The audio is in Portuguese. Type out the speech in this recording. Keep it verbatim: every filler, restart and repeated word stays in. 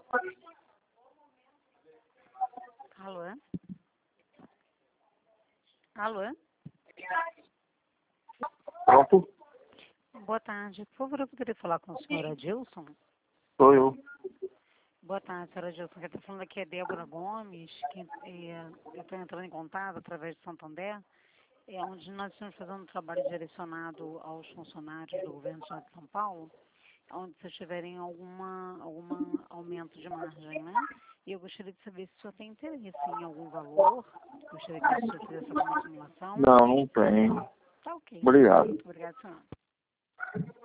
Alô? Alô? Pronto? Boa tarde. Por favor, eu poderia falar com o senhor Adilson? Sou eu. Boa tarde, senhora Adilson. Quem está falando aqui é Débora Gomes. Que, é, eu estou entrando em contato através de Santander, é onde nós estamos fazendo um trabalho direcionado aos funcionários do governo do Estado de São Paulo, onde vocês tiverem alguma, algum aumento de margem, né? E eu gostaria de saber se o senhor tem interesse em algum valor. Gostaria que o senhor fizesse alguma simulação. Não, não tem. Tá ok. Obrigado. Obrigada, senhor.